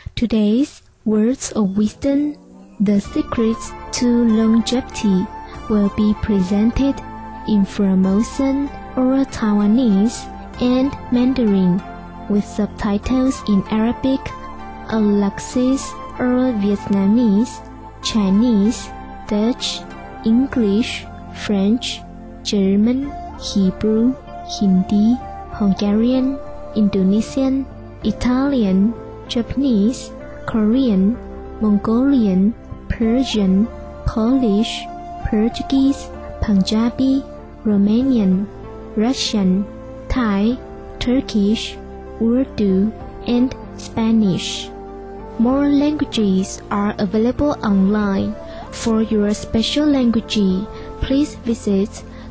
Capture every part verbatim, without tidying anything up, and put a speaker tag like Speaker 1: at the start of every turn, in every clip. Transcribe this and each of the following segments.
Speaker 1: Today's words of wisdom, the secrets to longevity, will be presented in Formosan or Taiwanese and Mandarin, with subtitles in Arabic, Alaxis or Vietnamese, Chinese, Dutch, English, French, German, Hebrew, Hindi, Hungarian, Indonesian, Italian, Japanese, Korean, Mongolian, Persian, Polish, Portuguese, Punjabi, Romanian, Russian, Thai, Turkish, Urdu, and Spanish. More languages are available online. For your special language, please visit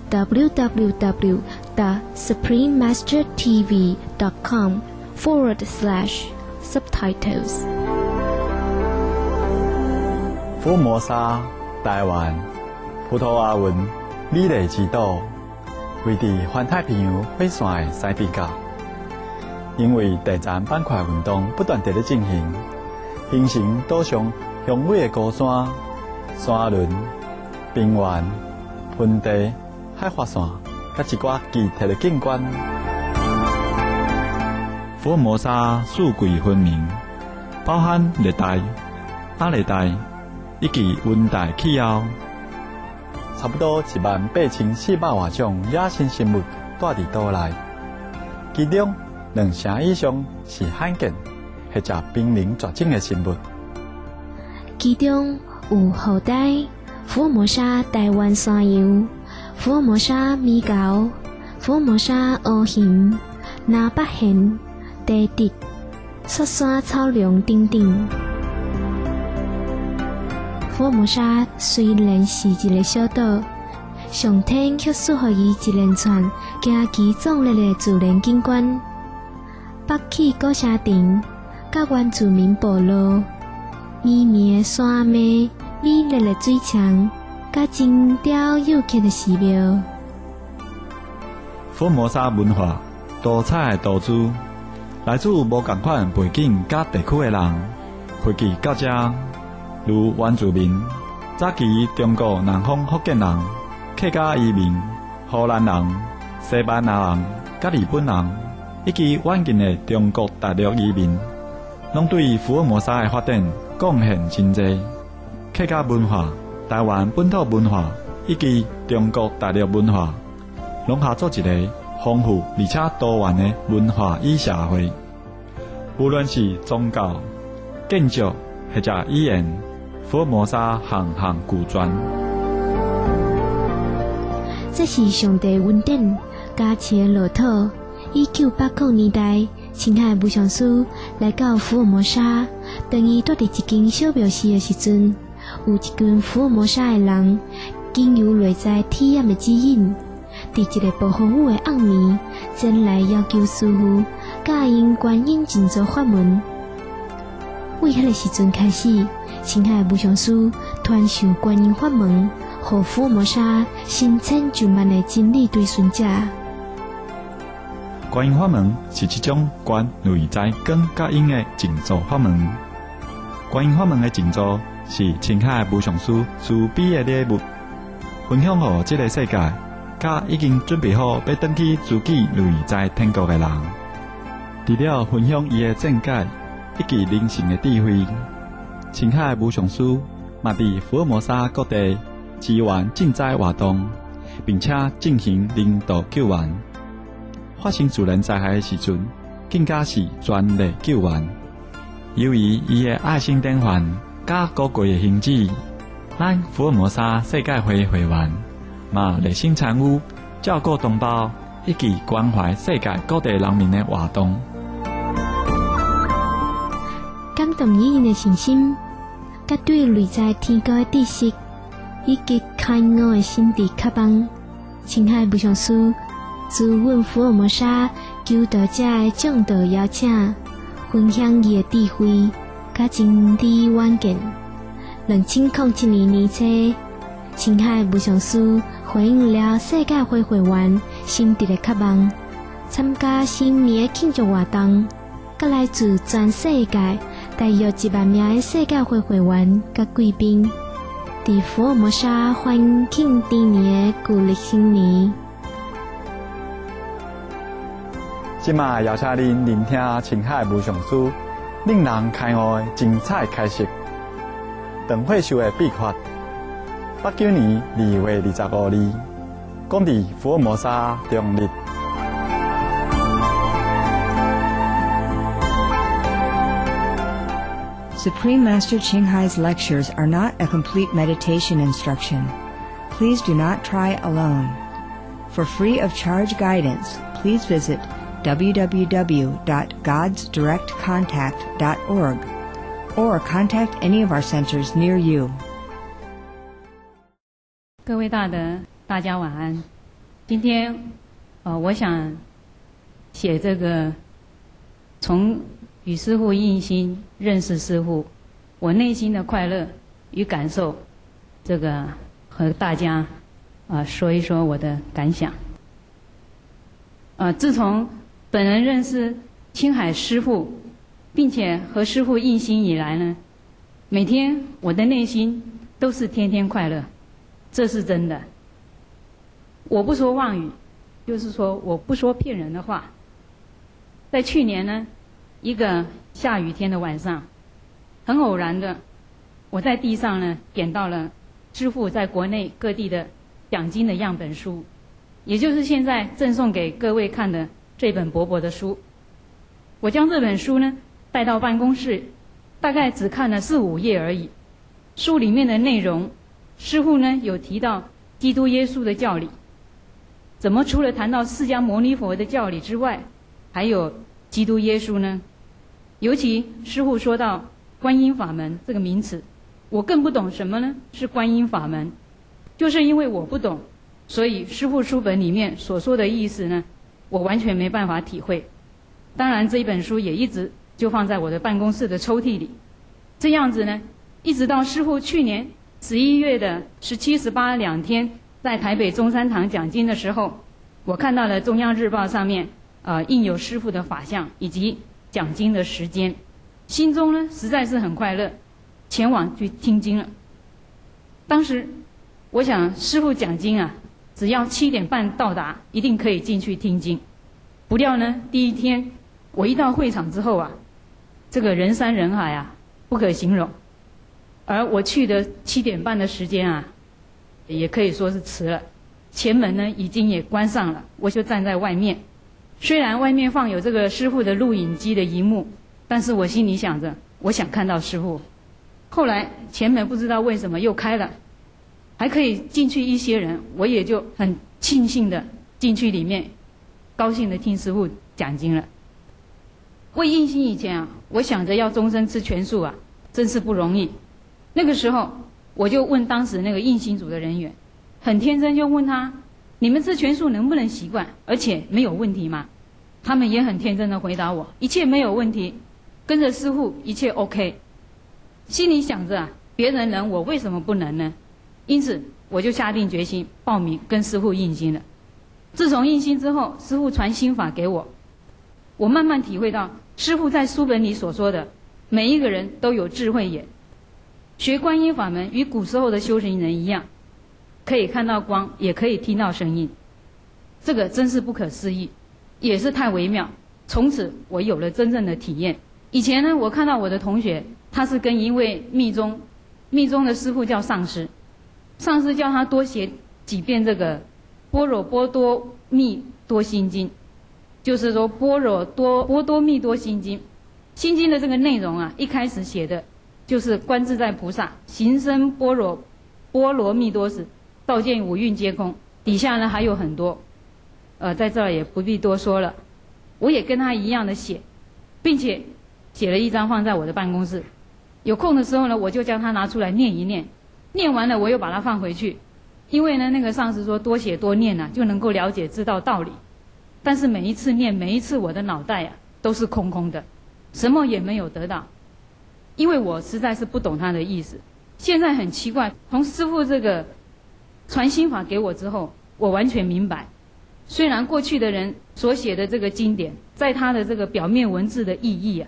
Speaker 1: www.suprememastertv.com forward slash subtitles.
Speaker 2: 福尔摩沙，台湾，葡萄牙文美丽之岛，位伫环太平洋火线的西边角。因为地层板块运动不断地咧进行，形成岛上雄伟的高山、山峦、平原、盆地、海滑线，甲一寡奇特的景观。福尔摩沙四季分明，包含热带、亚热带以及温带气候，差不多一万八千四百外种野生生物住伫岛内，其中两成以上是罕见或者濒临绝种的生物。
Speaker 1: 其中有后代、福尔摩沙台湾山羊、福尔摩沙米狗、福尔摩沙乌熊、南北hen、地滴、雪山草龙等等。福尔摩沙虽然是一个小岛，上天却赐予伊一连串惊奇壮丽的自然景观。北起古城镇，甲原住民部落，绵绵的山脉，美丽的水墙，甲精雕又刻的寺庙。
Speaker 2: 福尔摩沙文化多彩的都市，来自无同款背景甲地区的人，汇集到这，如原住民、早期中国南方福建人、客家移民、荷兰人、西班牙人、甲日本人。以及远近的中国大陆移民，拢对福尔摩沙的发展贡献真侪。客家文化、台湾本土文化以及中国大陆文化，融合做一个丰富而且多元的文化与社会。无论是宗教、建筑或者语言，福尔摩沙项项俱全。
Speaker 1: 这是上帝恩典加持的乐土。一九八零年代，青海武上师来到福尔摩沙，当伊住伫一间小庙寺的时阵，有一群福尔摩沙的人，经由内在体验的指引，伫一个暴风雨的暗暝，前来要求师傅教因观音静坐法门。为迄个时阵开始，青海武上师传授观音法门，予福尔摩沙成千上万的真理追寻者。
Speaker 2: 观音法门是一种观内在光甲音的静坐法门。观音法门的静坐是青海武上师慈悲的礼物，分享予这个世界，甲已经准备好要登去自己内在天国的人。除了分享伊的见解以及人生的智慧，青海武上师嘛伫福尔摩沙各地支援赈灾活动，并且进行人道救援。发生自然灾害的时阵，更加是全力救援。由于伊的爱心典范甲高贵的行止，咱福尔摩沙世界会会员嘛热心参与照顾同胞以及关怀世界各地人民的活动。
Speaker 1: 感动因的信心，甲对内在天高的知识，以及开悟的心地渴望，青海武上师自阮福尔摩沙求道者的讲道邀请，分享伊的智慧，甲真理远见。两千零七年年初，青海武上师回应了世界会会员心地的渴望，参加新年的庆祝活动，甲来自全世界大约一万名的世界会会员甲贵宾，伫福尔摩沙欢庆今年的旧历新年。
Speaker 2: 今嘛邀请您聆听青海无上师令人开悟的精彩开示。长会修的秘诀，八九年二月二十五日，讲伫福尔摩沙中日。
Speaker 3: Supreme Master Ching Hai's lectures are not a complete meditation instruction. Please do not try alone. For free of charge guidance, please visit w w w dot gods direct contact dot org or contact any of our centers near you.
Speaker 4: 各位大德，大家晚安。今天，呃，我想写这个从与师父印心认识师父，我内心的快乐与感受，这个和大家啊、呃、说一说我的感想。呃，自从本人认识青海师父，并且和师父印心以来呢，每天我的内心都是天天快乐，这是真的。我不说妄语，就是说我不说骗人的话。在去年呢，一个下雨天的晚上，很偶然的，我在地上呢捡到了师父在国内各地的讲经的样本书，也就是现在赠送给各位看的这本薄薄的书。我将这本书呢带到办公室，大概只看了四五页而已。书里面的内容，师父呢有提到基督耶稣的教理，怎么除了谈到释迦牟尼佛的教理之外，还有基督耶稣呢？尤其师父说到观音法门这个名词，我更不懂什么呢是观音法门。就是因为我不懂，所以师父书本里面所说的意思呢，我完全没办法体会。当然这一本书也一直就放在我的办公室的抽屉里。这样子呢，一直到师父去年十一月的十七、十八两天在台北中山堂讲经的时候，我看到了中央日报上面呃印有师父的法相以及讲经的时间，心中呢实在是很快乐，前往去听经了。当时我想师父讲经啊，只要七点半到达，一定可以进去听经。不料呢，第一天我一到会场之后啊，这个人山人海啊，不可形容。而我去的七点半的时间啊，也可以说是迟了。前门呢已经也关上了，我就站在外面。虽然外面放有这个师父的录影机的荧幕，但是我心里想着，我想看到师父。后来前门不知道为什么又开了，还可以进去一些人，我也就很庆幸的进去里面，高兴的听师父讲经了。为印心以前啊，我想着要终身吃全素啊，真是不容易。那个时候我就问当时那个印心组的人员，很天真就问他，你们吃全素能不能习惯，而且没有问题吗？他们也很天真的回答我，一切没有问题，跟着师父一切 OK。 心里想着啊，别人能我为什么不能呢？因此我就下定决心报名跟师父印心了。自从印心之后，师父传心法给我，我慢慢体会到师父在书本里所说的，每一个人都有智慧眼。学观音法门与古时候的修行人一样，可以看到光，也可以听到声音，这个真是不可思议，也是太微妙。从此我有了真正的体验。以前呢，我看到我的同学，他是跟一位密宗密宗的师父叫上师，上师叫他多写几遍这个般若波多密多心经，就是说般若多波多密多心经。心经的这个内容啊，一开始写的就是观自在菩萨行深般若波罗蜜多时，照见五蕴皆空。底下呢还有很多，呃，在这儿也不必多说了。我也跟他一样的写，并且写了一张放在我的办公室。有空的时候呢，我就将它拿出来念一念，念完了我又把它放回去。因为呢，那个上师说多写多念啊，就能够了解知道道理。但是每一次念，每一次我的脑袋啊都是空空的，什么也没有得到。因为我实在是不懂他的意思。现在很奇怪，从师父这个传心法给我之后，我完全明白。虽然过去的人所写的这个经典，在他的这个表面文字的意义啊，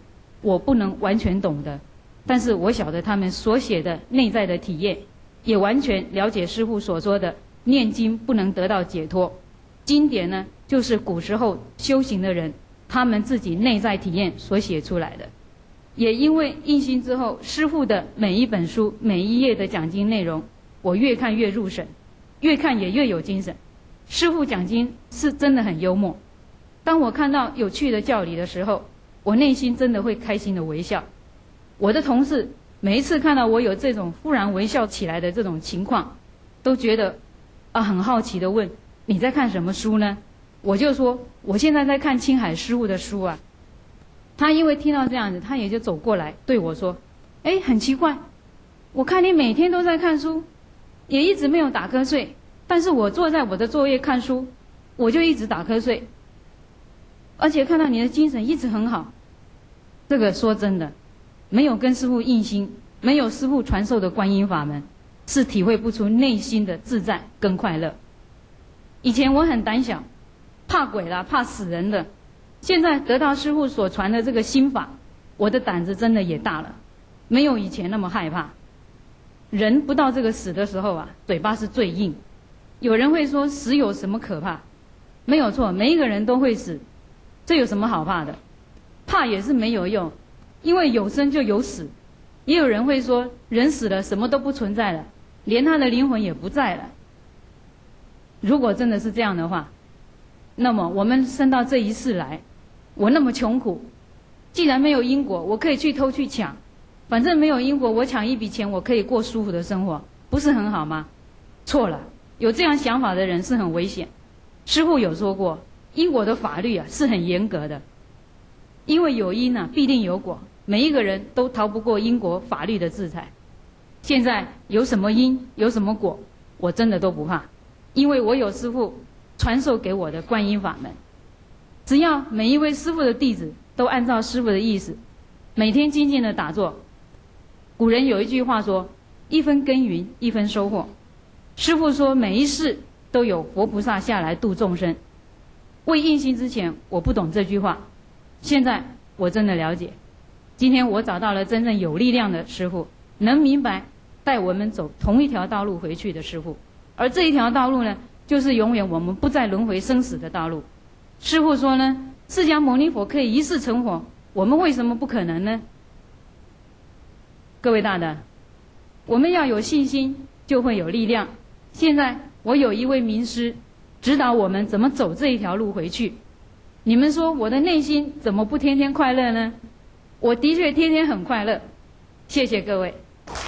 Speaker 4: 我不能完全懂的，但是我晓得他们所写的内在的体验，也完全了解师父所说的念经不能得到解脱。经典呢，就是古时候修行的人他们自己内在体验所写出来的。也因为印心之后，师父的每一本书每一页的讲经内容，我越看越入神，越看也越有精神。师父讲经是真的很幽默，当我看到有趣的教理的时候，我内心真的会开心的微笑。我的同事每一次看到我有这种忽然微笑起来的这种情况，都觉得啊很好奇的问，你在看什么书呢？我就说我现在在看青海师父的书啊。他因为听到这样子，他也就走过来对我说，哎，很奇怪，我看你每天都在看书，也一直没有打瞌睡，但是我坐在我的座位看书，我就一直打瞌睡，而且看到你的精神一直很好。这个说真的，没有跟师父印心，没有师父传授的观音法门，是体会不出内心的自在跟快乐。以前我很胆小，怕鬼啦，怕死人的，现在得到师父所传的这个心法，我的胆子真的也大了，没有以前那么害怕。人不到这个死的时候啊，嘴巴是最硬。有人会说死有什么可怕？没有错，每一个人都会死，这有什么好怕的？怕也是没有用，因为有生就有死。也有人会说人死了什么都不存在了，连他的灵魂也不在了。如果真的是这样的话，那么我们生到这一世来，我那么穷苦，既然没有因果，我可以去偷去抢，反正没有因果，我抢一笔钱，我可以过舒服的生活，不是很好吗？错了，有这样想法的人是很危险。师父有说过，因果的法律啊是很严格的，因为有因啊必定有果，每一个人都逃不过因果法律的制裁。现在有什么因有什么果，我真的都不怕，因为我有师父传授给我的观音法门。只要每一位师父的弟子都按照师父的意思，每天精进的打坐。古人有一句话说，一分耕耘一分收获。师父说每一世都有佛菩萨下来度众生。未印心之前我不懂这句话，现在我真的了解。今天我找到了真正有力量的师父，能明白带我们走同一条道路回去的师父。而这一条道路呢，就是永远我们不再轮回生死的道路。师父说呢，释迦牟尼佛可以一世成佛，我们为什么不可能呢？各位大德，我们要有信心，就会有力量。现在我有一位名师指导我们怎么走这一条路回去。你们说我的内心怎么不天天快乐呢？我的确天天很快乐。谢谢各位。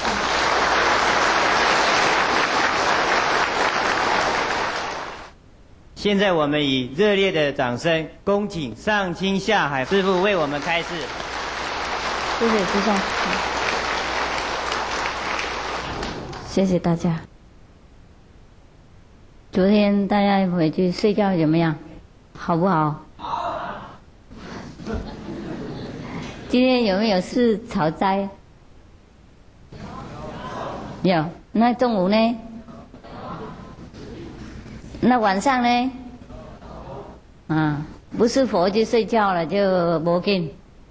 Speaker 5: 现在我们以热烈的掌声，恭请上清下海师父为我们开示。
Speaker 6: 谢谢师兄，谢谢大家。昨天大家回去睡觉怎么样？好不好？今天有没有事讨斋？有。那中午呢？那晚上呢？啊，不是佛就睡觉了，就没劲。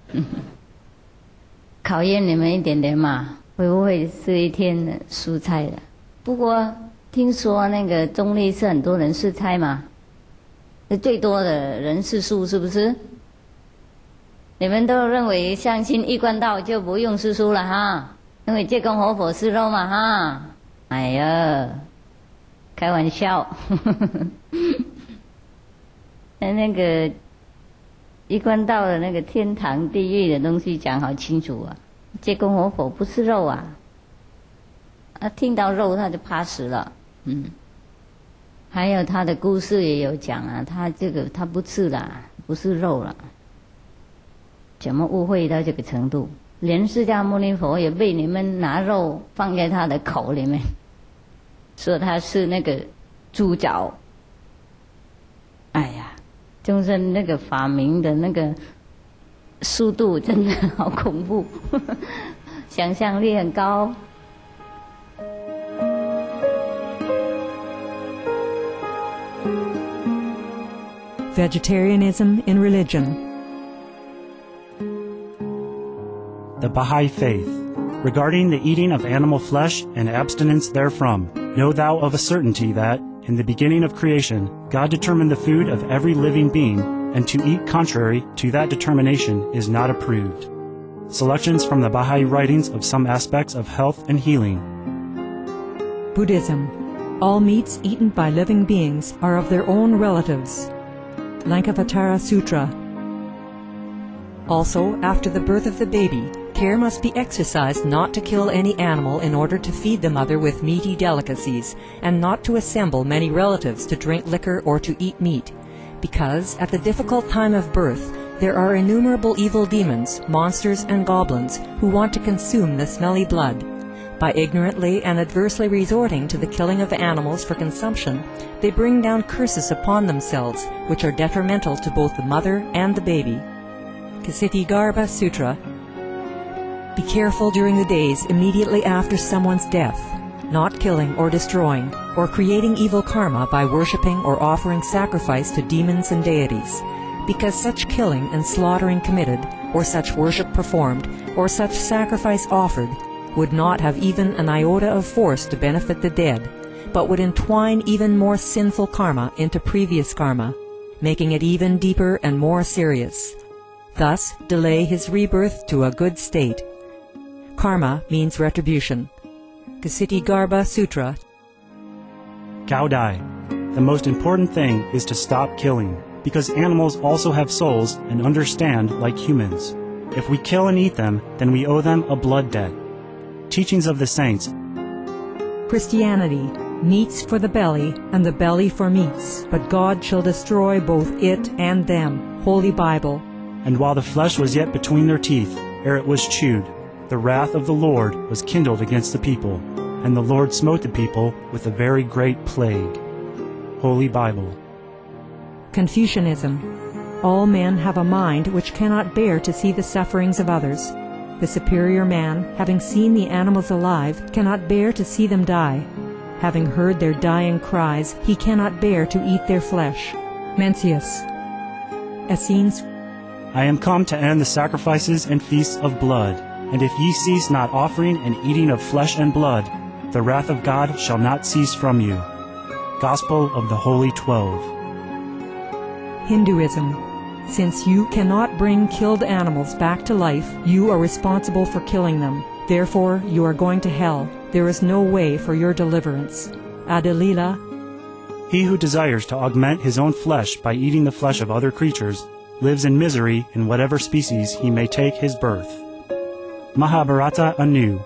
Speaker 6: 考验你们一点点嘛，会不会是一天的蔬菜的？不过听说那个中立是很多人试菜嘛，最多的人是素，是不是？你们都认为相信一贯道就不用吃素了哈，因为戒供活佛吃肉嘛哈。哎呀，开玩笑。那个一贯道的那个天堂地狱的东西讲好清楚啊，戒供活佛不吃肉啊，啊听到肉他就怕死了。嗯，还有他的故事也有讲啊，他这个他不吃啦，不是肉了，怎么误会到这个程度？连释迦牟尼佛也被你们拿肉放在他的口里面，说他是那个猪脚。哎呀，众生那个发明的那个速度真的好恐怖，想象力很高。
Speaker 3: Vegetarianism in religion.
Speaker 7: the Baha'i faith. Regarding the eating of animal flesh and abstinence therefrom, know thou of a certainty that, in the beginning of creation, God determined the food of every living being, and to eat contrary to that determination is not approved. Selections from the Baha'i writings of some aspects of health and healing.
Speaker 8: Buddhism. All meats eaten by living beings are of their own relatives. Lankavatara Sutra. Also, after the birth of the baby, care must be exercised not to kill any animal in order to feed the mother with meaty delicacies, and not to assemble many relatives to drink liquor or to eat meat, because at the difficult time of birth there are innumerable evil demons, monsters, and goblins who want to consume the smelly blood. By ignorantly and adversely resorting to the killing of animals for consumption, they bring down curses upon themselves, which are detrimental to both the mother and the baby. Kshitigarbha Sutra. Be careful during the days immediately after someone's death, not killing or destroying, or creating evil karma by worshipping or offering sacrifice to demons and deities, because such killing and slaughtering committed, or such worship performed, or such sacrifice offered, would not have even an iota of force to benefit the dead, but would entwine even more sinful karma into previous karma, making it even deeper and more serious. Thus, delay his rebirth to a good state. Karma means retribution. Kshitigarbha Sutra.
Speaker 7: Gaudai. The most important thing is to stop killing, because animals also have souls and understand like humans. If we kill and eat them, then we owe them a blood debt. Teachings of the Saints.
Speaker 8: Christianity. Meats for the belly, and the belly for meats, but God shall destroy both it and them. Holy Bible.
Speaker 7: And while the flesh was yet between their teeth, ere it was chewed, the wrath of the Lord was kindled against the people, and the Lord smote the people with a very great plague. Holy Bible.
Speaker 8: Confucianism. All men have a mind which cannot bear to see the sufferings of others. The superior man, having seen the animals alive, cannot bear to see them die. Having heard their dying cries, he cannot bear to eat their flesh. Mencius. Essenes.
Speaker 7: I am come to end the sacrifices and feasts of blood, and if ye cease not offering and eating of flesh and blood, the wrath of God shall not cease from you. Gospel of the Holy Twelve.
Speaker 8: Hinduism. Since you cannot bring killed animals back to life, you are responsible for killing them. Therefore, you are going to hell. There is no way for your deliverance. Adalila.
Speaker 7: He who desires to augment his own flesh by eating the flesh of other creatures lives in misery in whatever species he may take his birth. Mahabharata anew.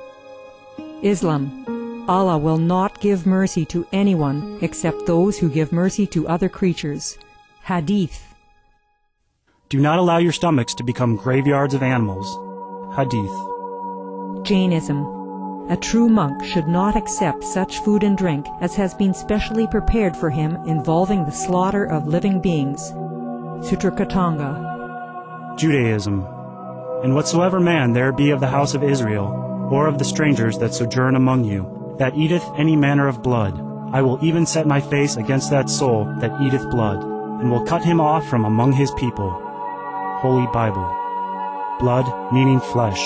Speaker 8: Islam. Allah will not give mercy to anyone except those who give mercy to other creatures. Hadith.
Speaker 7: Do not allow your stomachs to become graveyards of animals. Hadith.
Speaker 8: Jainism. A true monk should not accept such food and drink as has been specially prepared for him involving the slaughter of living beings. Sutrakatanga.
Speaker 7: Judaism. And whatsoever man there be of the house of Israel, or of the strangers that sojourn among you, that eateth any manner of blood, I will even set my face against that soul that eateth blood, and will cut him off from among his people. Holy Bible. Blood meaning flesh.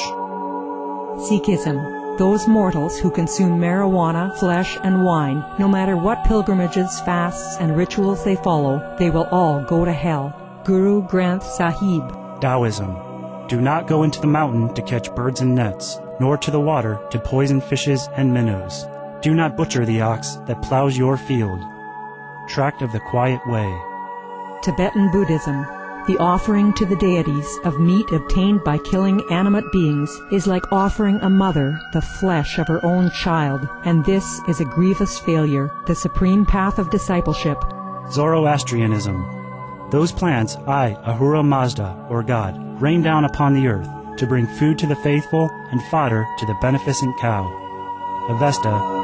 Speaker 8: Sikhism. Those mortals who consume marijuana, flesh, and wine, no matter what pilgrimages, fasts, and rituals they follow, they will all go to hell. Guru Granth Sahib.
Speaker 7: Taoism. Do not go into the mountain to catch birds and nets, nor to the water to poison fishes and minnows. Do not butcher the ox that plows your field. Tract of the Quiet Way.
Speaker 8: Tibetan Buddhism. The offering to the deities of meat obtained by killing animate beings is like offering a mother the flesh of her own child, and this is a grievous failure, the supreme path of discipleship.
Speaker 7: Zoroastrianism. Those plants I, Ahura Mazda, or God, rain down upon the earth to bring food to the faithful and fodder to the beneficent cow. Avesta.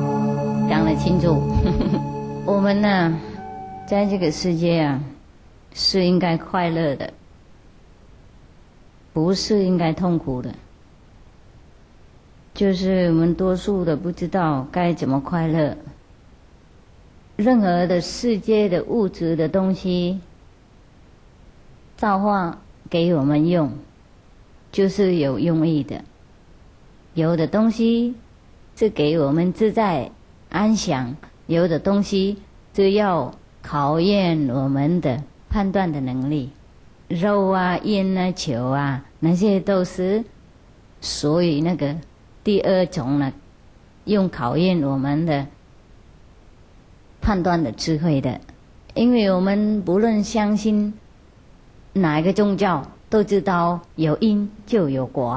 Speaker 6: 讲得清楚。我们呢，在这个世界啊， 是应该快乐的，不是应该痛苦的。就是我们多数的不知道该怎么快乐。任何的世界的物质的东西造化给我们用，就是有用意的。有的东西是给我们自在安详，有的东西是要考验我们的判断的能力。肉啊、烟啊、酒啊，那些都是所以那个第二种呢，用考验我们的判断的智慧的。因为我们不论相信哪一个宗教，都知道有因就有果。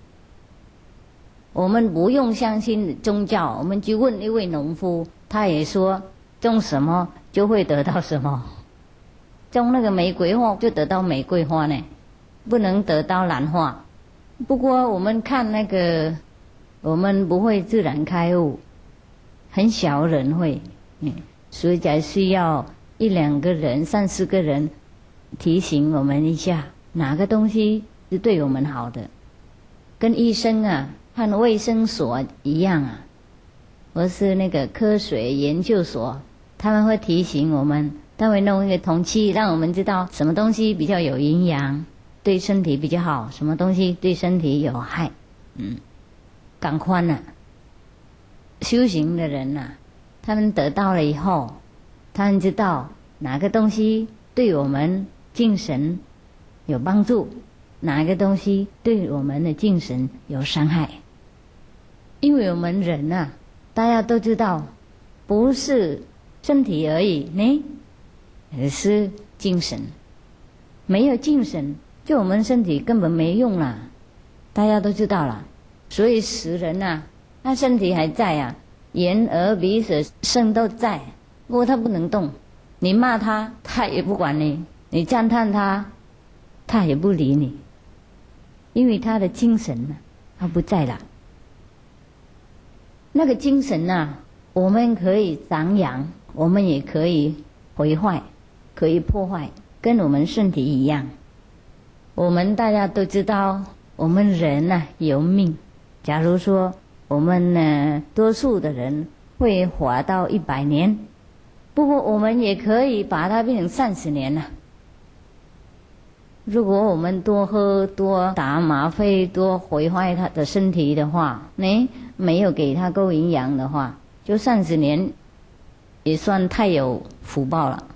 Speaker 6: 我们不用相信宗教，我们去问一位农夫，他也说种什么就会得到什么，种那个玫瑰花就得到玫瑰花呢，不能得到兰花。不过我们看那个，我们不会自然开悟，很少人会，嗯，所以才需要一两个人、三四个人提醒我们一下，哪个东西是对我们好的。跟医生啊和卫生所一样啊，或是那个科学研究所，他们会提醒我们，他会弄一个铜器，让我们知道什么东西比较有营养，对身体比较好，什么东西对身体有害。嗯，赶快啊，修行的人啊，他们得到了以后，他们知道哪个东西对我们精神有帮助，哪个东西对我们的精神有伤害。因为我们人啊，大家都知道，不是身体而已呢，而是精神。没有精神，就我们身体根本没用了，大家都知道了。所以死人啊，他身体还在啊，眼耳鼻舌身都在，不过他不能动。你骂他，他也不管你；你赞叹他，他也不理你，因为他的精神呢、啊，他不在了。那个精神啊，我们可以长养，我们也可以毁坏，可以破坏，跟我们身体一样。我们大家都知道，我们人啊有命。假如说我们呢，多数的人会活到一百年，不过我们也可以把它变成三十年了。如果我们多喝、多打吗啡、多毁坏他的身体的话，呢，没有给他够营养的话，就三十年也算太有福报了。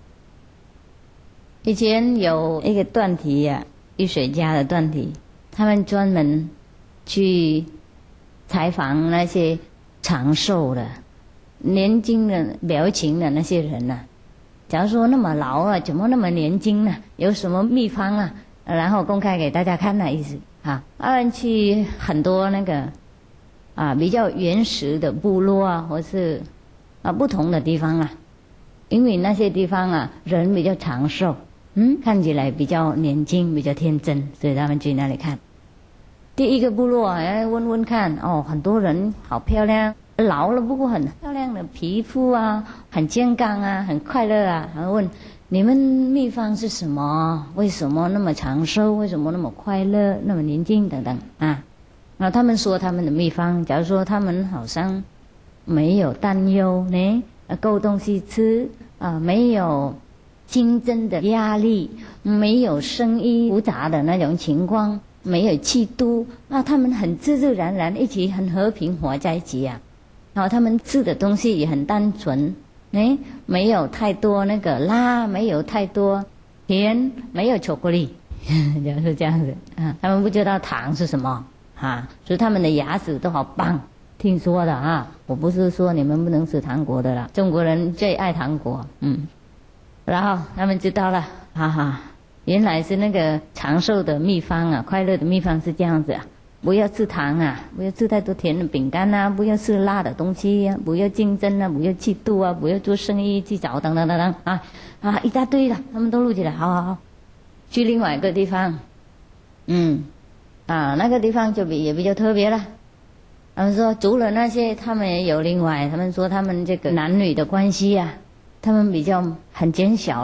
Speaker 6: 以前有一个段题呀、啊，医学家的段题，他们专门去采访那些长寿的、年轻的、表情的那些人呐、啊。假如说那么老啊，怎么那么年轻呢？有什么秘方啊？然后公开给大家看的意思啊。他们去很多那个啊比较原始的部落啊，或是啊不同的地方啊，因为那些地方啊人比较长寿，嗯，看起来比较年轻、比较天真，所以他们去那里看。第一个部落哎，问问看哦，很多人好漂亮。老了不过很漂亮的皮肤啊，很健康啊，很快乐啊。然后问你们秘方是什么？为什么那么长寿？为什么那么快乐？那么年轻等等啊？然后他们说他们的秘方，假如说他们好像没有担忧呢，够东西吃啊，没有竞争的压力，没有生意复杂的那种情况，没有嫉妒，那他们很自自然然一起很和平活在一起啊。然后他们吃的东西也很单纯，哎，没有太多那个辣，没有太多甜，没有巧克力，就是这样子啊。他们不知道糖是什么啊，所以他们的牙齿都好棒。听说的啊，我不是说你们不能吃糖果的啦，中国人最爱糖果，嗯。然后他们知道了，哈哈，原来是那个长寿的秘方啊，快乐的秘方是这样子啊。不要吃糖啊，不要吃太多甜的饼干啊，不要吃辣的东西啊，不要竞争啊，不要嫉妒啊，不要做生意计较等等等等啊啊一大堆的，他们都录起来，好好好。去另外一个地方，嗯，啊那个地方就比也比较特别了。他们说除了那些，他们也有另外，他们说他们这个男女的关系啊，他们比较很减小了，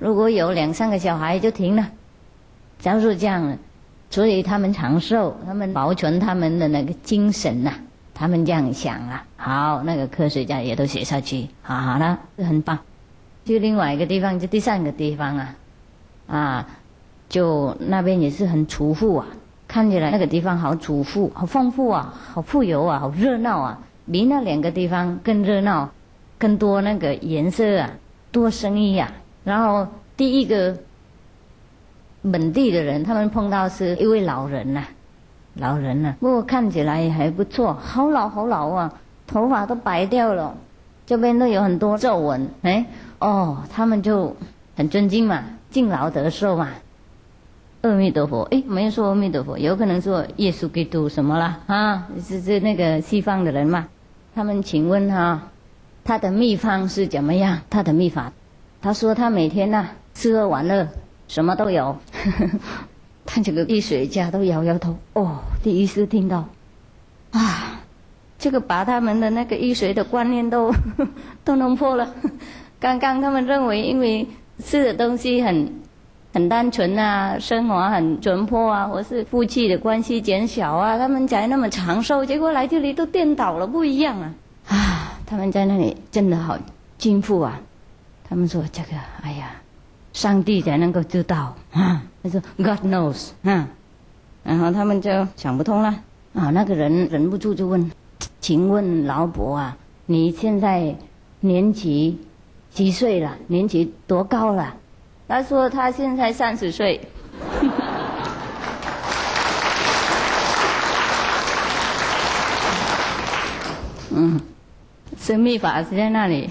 Speaker 6: 如果有两三个小孩就停了。假如说这样了，所以他们长寿，他们保存他们的那个精神呐、啊，他们这样想啊。好，那个科学家也都写下去，好好了，很棒。就另外一个地方，就第三个地方啊，啊，就那边也是很储富啊，看起来那个地方好储富，好丰富啊，好富有啊，好热闹啊，比那两个地方更热闹，更多那个颜色啊，多生意啊。然后第一个本地的人，他们碰到是一位老人呐、啊，老人呐、啊，不过看起来还不错，好老好老啊，头发都白掉了，这边都有很多皱纹，哎，哦，他们就很尊敬嘛，敬老得寿嘛。阿弥陀佛，哎，没有说阿弥陀佛，有可能说耶稣基督什么啦啊，是是那个西方的人嘛。他们请问哈，他的秘方是怎么样？他的秘法，他说他每天呐、啊、吃喝玩乐什么都有。他这个医学家都摇摇头，哦，第一次听到啊，这个把他们的那个医学的观念都都弄破了。刚刚他们认为，因为吃的东西很很单纯啊，生活很淳朴啊，或是夫妻的关系减小啊，他们才那么长寿。结果来这里都颠倒了，不一样啊！啊，他们在那里真的好敬父啊。他们说这个，哎呀，上帝才能够知道啊。他说 God knows 啊，然后他们就想不通了啊。那个人忍不住就问：“请问老伯啊，你现在年纪几岁了？年纪多高了？”他说他现在三十岁。嗯，生命法是在那里。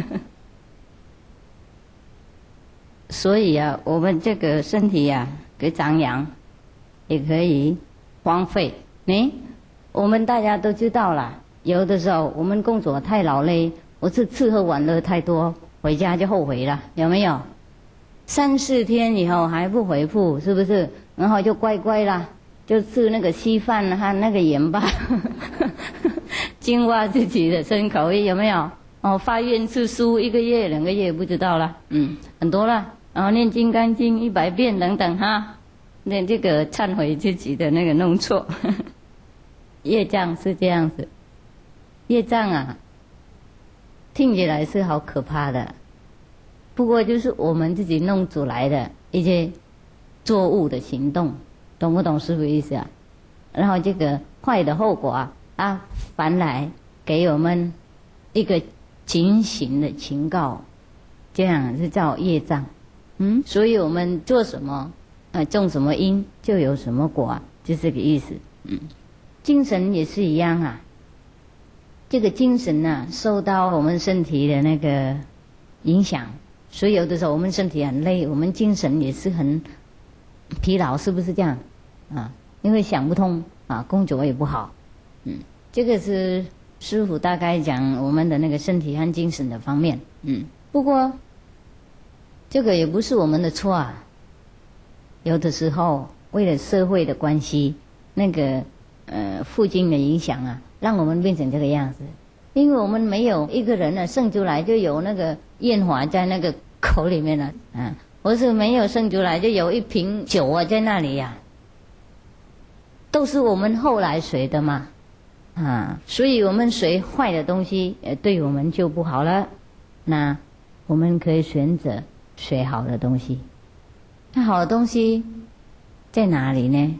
Speaker 6: 所以啊，我们这个身体呀、啊，可以张扬，也可以荒废。哎，我们大家都知道啦，有的时候我们工作太劳累，或是吃喝玩乐太多，回家就后悔了，有没有？三四天以后还不回复，是不是？然后就乖乖啦，就吃那个稀饭和那个盐巴，净化自己的身口意，有没有？哦，发愿吃素一个月、两个月不知道了，嗯，很多了。然后念金刚经一百遍等等哈，念这个忏悔自己的那个弄错。业障是这样子，业障啊，听起来是好可怕的。不过就是我们自己弄出来的一些作恶的行动，懂不懂师父意思啊？然后这个坏的后果啊，啊，反来给我们一个警醒的警告，这样是叫业障。嗯，所以我们做什么，呃，种什么因就有什么果啊，就这个意思。嗯，精神也是一样啊。这个精神啊，受到我们身体的那个影响。所以有的时候我们身体很累，我们精神也是很疲劳，是不是这样？啊，因为想不通啊，工作也不好。嗯，这个是师父大概讲我们的那个身体和精神的方面。嗯，不过这个也不是我们的错啊。有的时候为了社会的关系，那个呃附近的影响啊，让我们变成这个样子。因为我们没有一个人呢生出来就有那个烟花在那个口里面了，啊，或是没有生出来就有一瓶酒啊在那里呀、啊，都是我们后来学的嘛，啊，所以我们学坏的东西，呃，对我们就不好了。那我们可以选择学好的东西。那好的东西在哪里呢？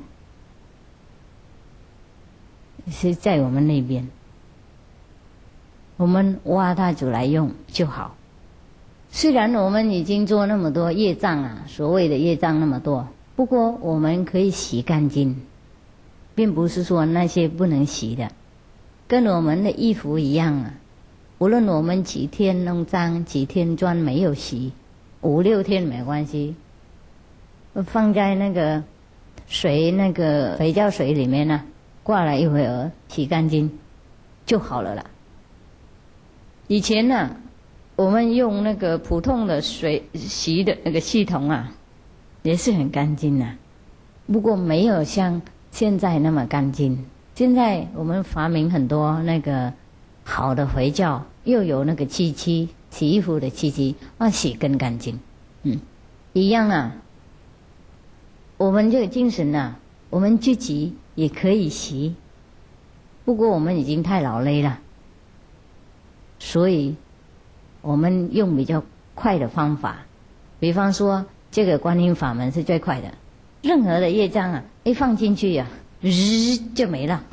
Speaker 6: 是在我们那边。我们挖它出来用就好。虽然我们已经做那么多业障啊，所谓的业障那么多，不过我们可以洗干净，并不是说那些不能洗的，跟我们的衣服一样啊。无论我们几天弄脏，几天装没有洗，五六天没关系，放在那个水那个肥皂水里面呢、啊，挂了一会儿，洗干净就好了啦。以前呢、啊，我们用那个普通的水洗的那个系统啊，也是很干净的、啊，不过没有像现在那么干净。现在我们发明很多那个好的肥皂，又有那个漆漆洗衣服的漆漆，啊，洗更干净。嗯， 一样啊。我们这个精神啊，我们自己也可以习，不过我们已经太劳累了，所以我们用比较快的方法，比方说这个观音法门是最快的，任何的业障啊，一放进去啊，日就没了。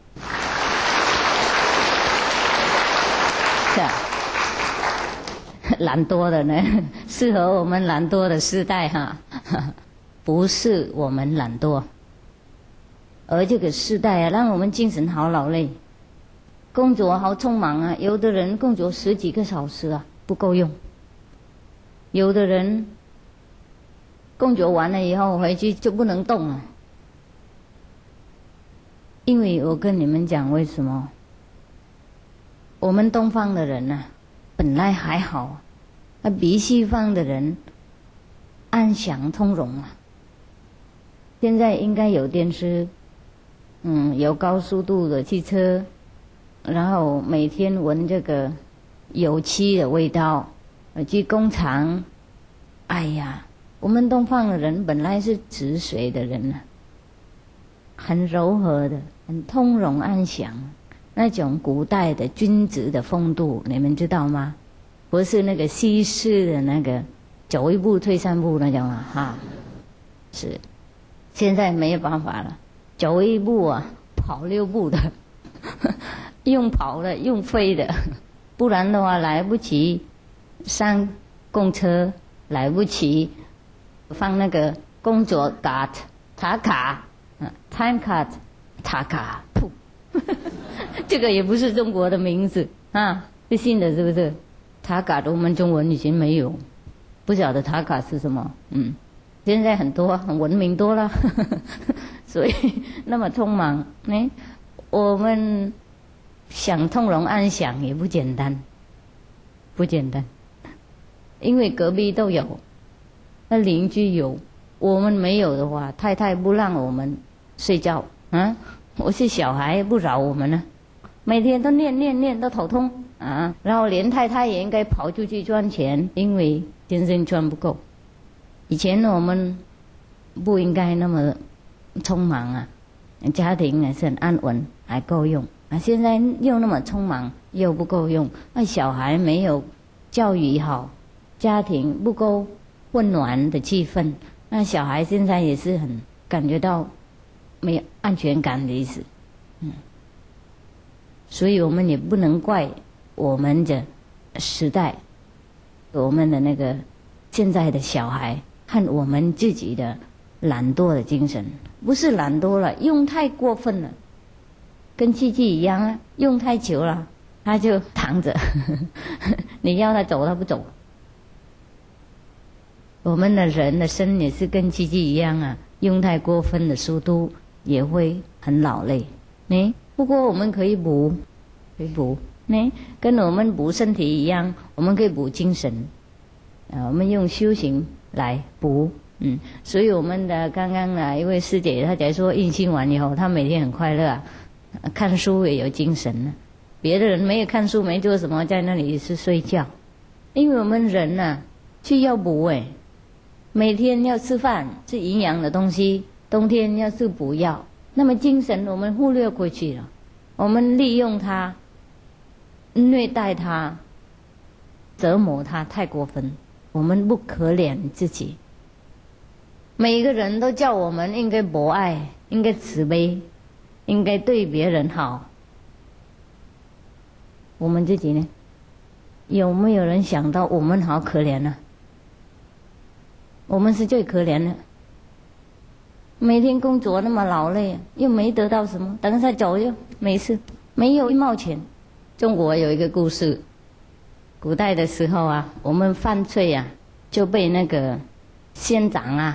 Speaker 6: 是啊，懒惰的呢，适合我们懒惰的时代哈、啊，不是我们懒惰，而这个时代啊，让我们精神好劳累，工作好匆忙啊，有的人工作十几个小时啊，不够用，有的人工作完了以后回去就不能动了。因为我跟你们讲为什么，我们东方的人啊本来还好，啊比西方的人安详从容啊。现在应该有电视，嗯，有高速度的汽车，然后每天闻这个油漆的味道，去工厂，哎呀，我们东方的人本来是止水的人啊，很柔和的，很通融安详，那种古代的君子的风度，你们知道吗？不是那个西式的那个走一步退三步那种啊，哈，是。现在没有办法了，走一步啊跑六步的，用跑的用飞的，不然的话来不及上公车，来不及放那个工作卡打卡，嗯 ，time card 打卡，噗，这个也不是中国的名字啊，是新的是不是？打卡我们中文以前没有，不晓得打卡是什么，嗯。现在很多很文明多了，呵呵，所以那么匆忙，呢，我们想通融安详也不简单，不简单，因为隔壁都有，那邻居有，我们没有的话，太太不让我们睡觉，啊，我是小孩不饶我们呢，每天都念念念到头痛啊，然后连太太也应该跑出去赚钱，因为先生赚不够。以前我们不应该那么匆忙啊，家庭还是很安稳，还够用啊。现在又那么匆忙，又不够用，那小孩没有教育好，家庭不够温暖的气氛，那小孩现在也是很感觉到没有安全感的意思，嗯。所以我们也不能怪我们的时代，我们的那个现在的小孩。和我们自己的懒惰的精神，不是懒惰了，用太过分了，跟鸡鸡一样啊，用太久了，他就躺着，你要他走他不走。我们的人的身也是跟鸡鸡一样啊，用太过分的速度也会很劳累。呢，不过我们可以补，可以补，呢，跟我们补身体一样，我们可以补精神，啊，我们用修行来补，嗯，所以我们的刚刚的一位师姐，她讲说印心完以后，她每天很快乐啊，看书也有精神呢。别的人没有看书，没做什么，在那里是睡觉。因为我们人呐、啊，需要补诶，每天要吃饭，吃营养的东西，冬天要吃补药。那么精神我们忽略过去了，我们利用它，虐待它，折磨它太过分。我们不可怜自己，每一个人都叫我们应该博爱，应该慈悲，应该对别人好。我们自己呢，有没有人想到我们好可怜呢、啊？我们是最可怜的，每天工作那么劳累，又没得到什么，等下走就没事，没有一毛钱。中国有一个故事。古代的时候啊，我们犯罪啊，就被那个县长啊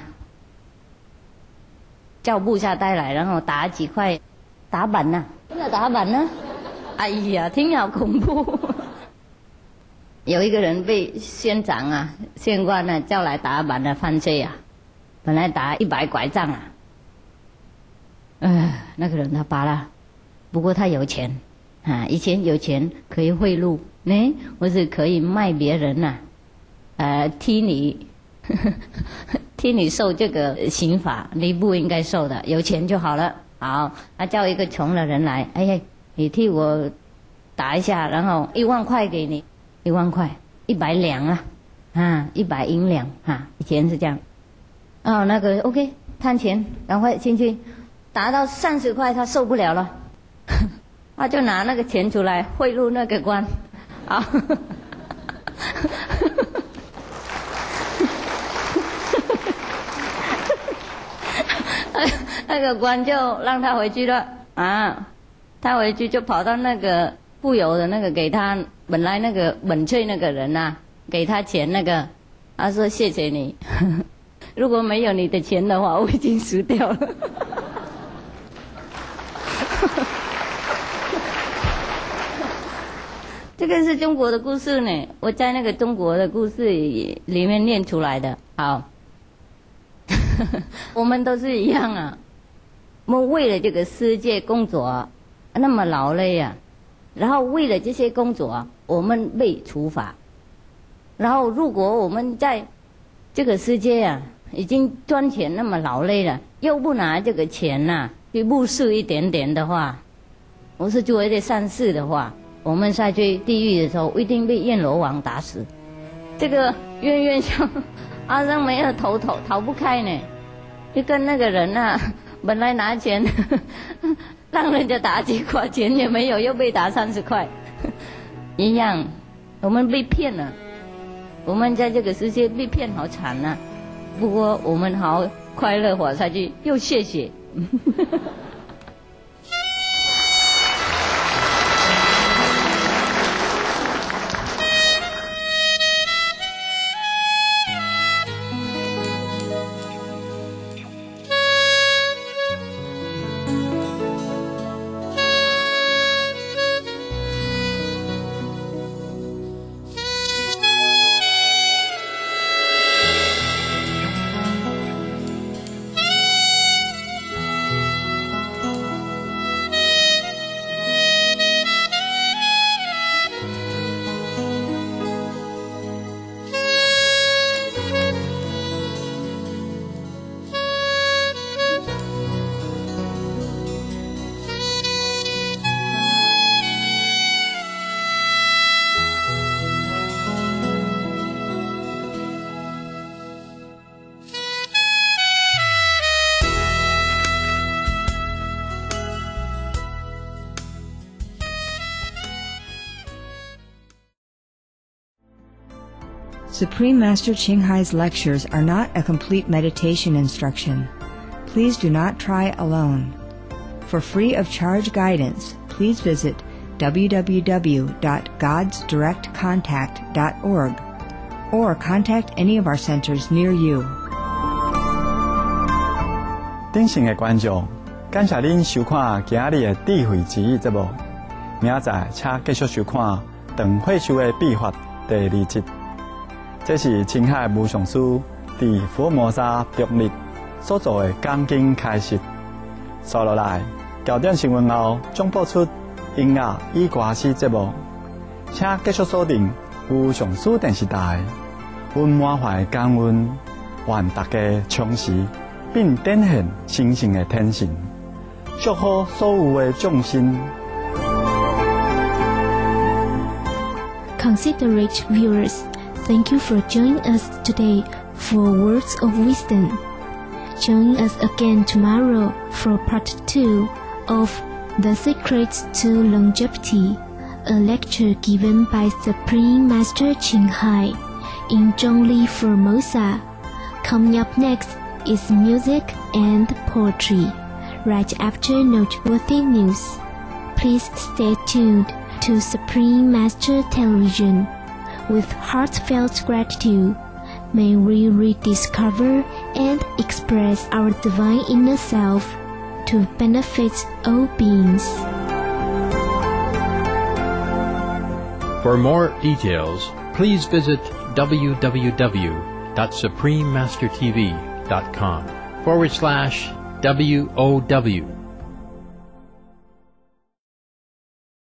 Speaker 6: 叫部下带来，然后打几块打板呐、啊，真的打板呢？哎呀，听好恐怖！有一个人被县长啊、县官呢、啊、叫来打板的犯罪啊，本来打一百拐杖啊，呃，那个人他拔了，不过他有钱啊，以前有钱可以贿赂。呢，或是可以卖别人呐、啊，呃，踢你， 替你受这个刑罚，你不应该受的，有钱就好了。好，他叫一个穷的人来，哎，你替我打一下，然后一万块给你，一万块，一百两啊，啊，一百银两啊，以前是这样。哦，那个 OK， 摊钱，赶快进去，达到三十块，他受不了了，他就拿那个钱出来贿赂那个官，啊。那个官就让他回去了啊，他回去就跑到那个富有的那个给他本来那个本粹那个人啊，给他钱那个，他说谢谢你，如果没有你的钱的话，我已经死掉了。这个是中国的故事呢，我在那个中国的故事里面念出来的。好，我们都是一样啊。我们为了这个世界工作那么劳累啊，然后为了这些工作我们被处罚，然后如果我们在这个世界啊已经赚钱那么劳累了，又不拿这个钱呐、啊、去布施一点点的话，我是做一点善事的话，我们下去地狱的时候一定被阎罗王打死。这个冤冤相阿生没有头头逃不开呢，就跟那个人啊本来拿钱让人家打几块钱也没有，又被打三十块一样，我们被骗了，我们在这个世界被骗好惨啊，不过我们好快乐活下去，又谢谢
Speaker 3: Supreme Master Ching Hai's lectures are not a complete meditation instruction. Please do not try alone. For free of charge guidance, please visit w w w dot gods direct contact dot org or contact any of our centers near you.
Speaker 2: 顶层的观众，感谢您收看今日的智慧之语节目。明仔请继续收看唐慧修的秘法第二集。这是青海无上师在福尔摩沙独立所做的讲经开示。接落来，九点新闻后将播出音乐与歌诗节目，请继续锁定无上师电视台。阮满怀感恩，愿大家充实并展现神圣的天性，祝福所有的众生。
Speaker 1: Considerate viewers, thank you for joining us today for Words of Wisdom. Join us again tomorrow for part two of The Secrets to Longevity, a lecture given by Supreme Master Ching Hai in Zhongli, Formosa. Coming up next is music and poetry, right after noteworthy news. Please stay tuned to Supreme Master Television. With heartfelt gratitude, may we rediscover and express our divine inner self to benefit all beings.
Speaker 9: For more details, please visit w w w dot supreme master t v dot com forward slash W O W.